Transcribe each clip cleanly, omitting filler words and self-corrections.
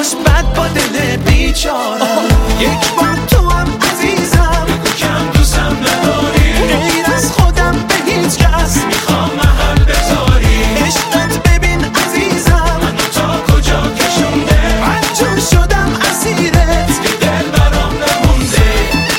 باش بد با دل بیچارم. یک بار تو هم عزیزم بگو کم دوستم نداری، غیر از خودم به هیچ کس میخوام محل بذاری. عشقت ببین عزیزم منو تا کجا کشونده، مجبور شدم اسیرت که دل برام نمونده.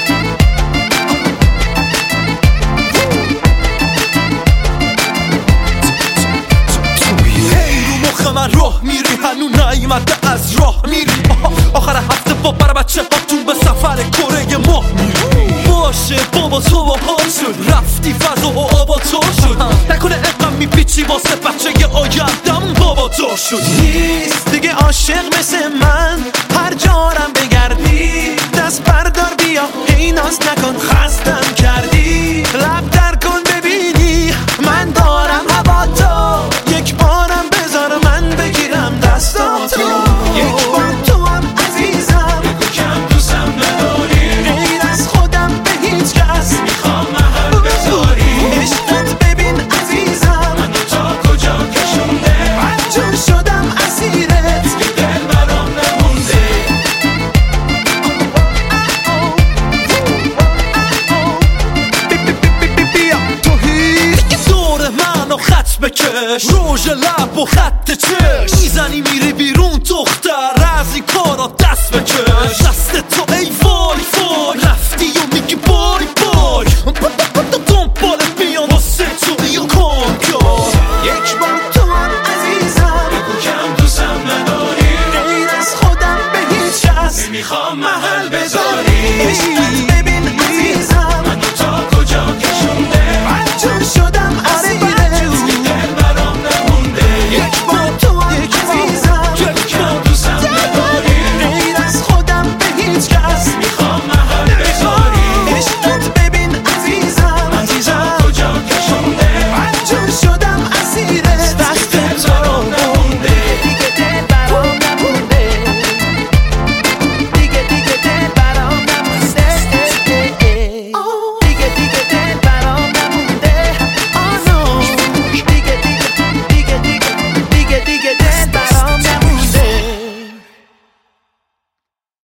هی رو مخ من راه میری، هنو نیومده از راه میری. آخر هفته با بر بچه هاتون به سفر کره ماه میری. باشه بابا تو با حال شد، رفتی فضا و آبا تو شد. نکنه اقم میپیچی واسه بچه آیندم بابا تو شد. نیست دیگه عاشق مثل من، هر جارم بگردی دست بردار بیا، ای ناز نکن خستم کردی. لب در کن ببینی من دارم هوا تو، یک بارم بذار من بگیرم دستاتو. یک بار تو هم عزیزم بگو کم دوستم نداری، غیر از خودم به هیچ کس میخوام محل بذاری. عشقت ببین عزیزم منو تا کجا کشونده، مجبور شدم اسیرت که دل برام نمونده. بیا تو هیچ دور منو خط بکش، روژ لب و خط چش میزنی میری بیرون دختر، از این کارا دست بکش. دست تو ای وای وای